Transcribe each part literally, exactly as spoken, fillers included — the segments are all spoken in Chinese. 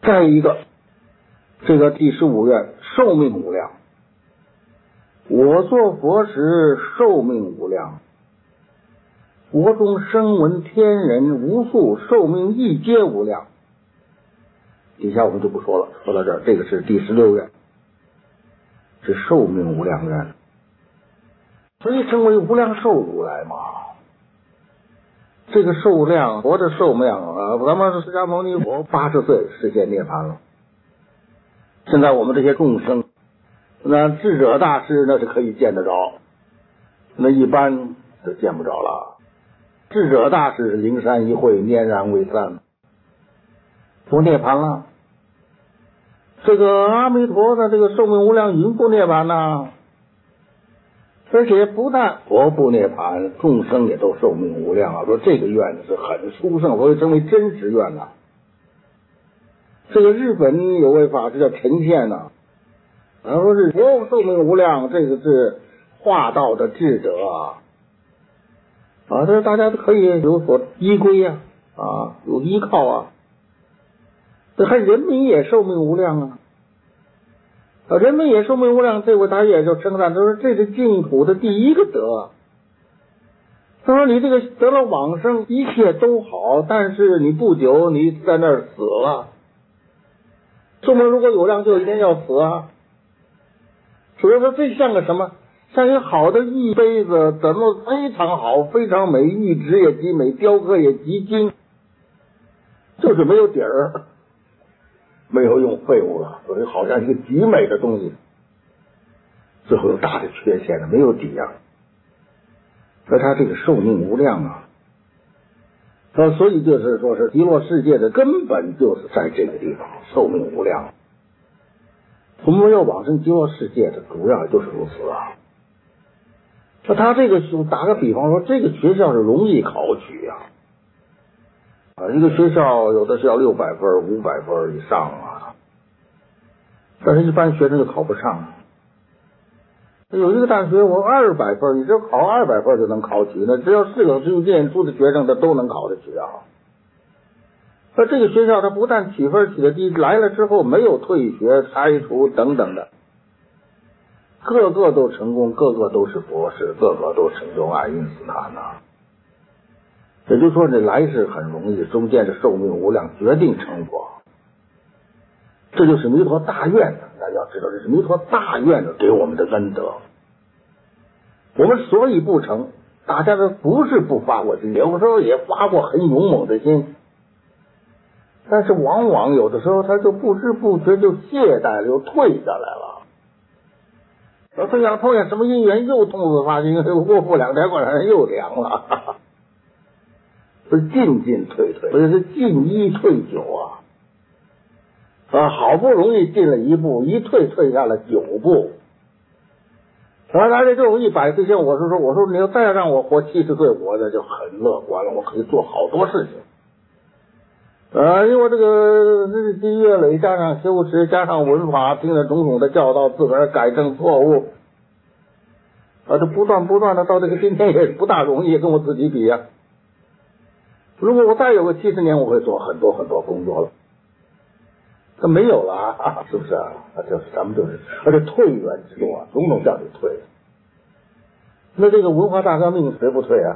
再一个，这个第十五愿寿命无量，我做佛时寿命无量，国中声闻天人无数，寿命亦皆无量。底下我们就不说了，说到这儿，这个是第十六愿，是寿命无量愿，所以称为无量寿如来嘛。这个寿量，佛的寿命啊，咱们释迦牟尼佛八十岁实现涅槃了。现在我们这些众生，那智者大师那是可以见得着，那一般就见不着了。智者大师灵山一会，拈然未散，不涅槃了。这个阿弥陀的这个寿命无量云不涅槃呐，而且不但佛不涅槃，众生也都寿命无量啊。说这个愿是很殊胜，所以称为真实愿呐。这个日本有位法师叫陈宪呐，他说是佛寿命无量，这个是化道的智者啊。啊，这大家都可以有所依归啊，啊，有依靠啊。这还人民也寿命无量啊，啊，人民也寿命无量，这位他也就称赞，他说这是净土的第一个德。他说你这个得了往生，一切都好，但是你不久你在那儿死了，寿命如果有量，就一定要死啊。所以说这像个什么？像一个好的玉杯子，怎么非常好，非常美，玉质也极美，雕刻也极精，就是没有底儿，没有用废物了，所以好像一个极美的东西，最后有大的缺陷了，没有底啊。而他这个寿命无量啊，所以就是说是极乐世界的根本就是在这个地方，寿命无量。我们要往生极乐世界的主要就是如此啊。那他这个打个比方说，这个学校是容易考取啊，啊，一个学校有的是要六百分、五百分以上啊，但是一般学生就考不上。有一个大学我二百分，你只要考二百分就能考取，那只要是个就念书的学生，他都能考得取啊。那这个学校他不但取分取得低，来了之后没有退学、拆除等等的。个个都成功，个个都是博士，个个都成就爱因斯坦呐。也就是说，这来世很容易，中间的寿命无量，决定成佛。这就是弥陀大愿的，大家要知道，这是弥陀大愿的给我们的恩德。我们所以不成，大家都不是不发过心，有时候也发过很勇猛的心，但是往往有的时候他就不知不觉就懈怠了，又退下来了。我这样碰见什么因缘又痛自发心，过不两天过两天又凉了，是进进退退，所以是进一退九啊，啊，好不容易进了一步，一退退下了九步。然后来了之后一百岁前，我是说，我说你要再让我活七十岁，我这就很乐观了，我可以做好多事情。啊，因为这个日积月累，加上修持，加上闻法，听了种种的教导，自个儿改正错误，啊，这不断不断的到这个今天也不大容易，跟我自己比呀、啊。如果我再有个七十年，我会做很多很多工作了。这没有了啊，是不是啊？就是咱们就是，而且退远之中啊，种种叫你退。那这个文化大革命谁不退啊？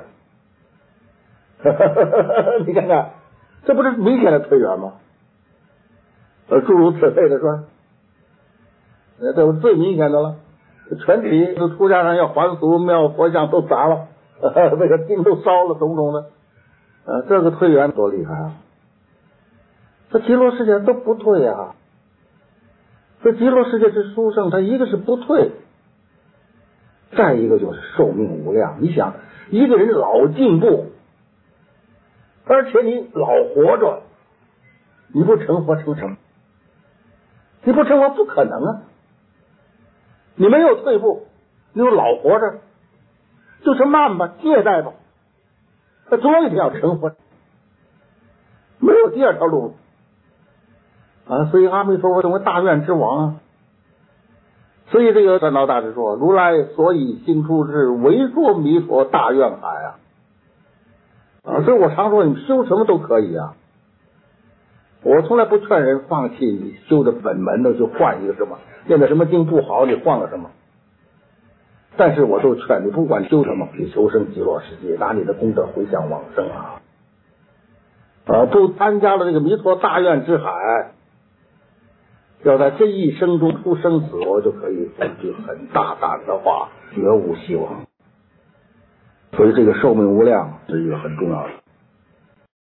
你看看。这不是明显的退远吗？呃，诸如此类的说，呃，这是最明显的了。全体的出家人要还俗，庙佛像都砸了，呃、那个经都烧了，种种的，呃，这个退远多厉害啊！这极乐世界都不退啊。这极乐世界之殊胜，它一个是不退，再一个就是寿命无量。你想，一个人老进步。而且你老活着，你不成佛成什么？你不成佛不可能啊！你没有退步，你又老活着，就是慢吧，懈怠吧，那总有一天要成佛，没有第二条路啊！所以阿弥陀佛成为大愿之王啊！所以这个三道大师说，如来所以兴出世，唯说弥陀大愿海啊！啊，所以我常说，你修什么都可以啊， 我从来不劝人放弃你修的本门的，就换一个什么，念的什么经不好，你换了什么。但是我都劝你，不管修什么，去求生极乐世界，拿你的功德回向往生啊！啊，都参加了这个弥陀大愿之海，要在这一生中出生死，我就可以说句很大胆的话，绝无希望。所以这个寿命无量是一个很重要的。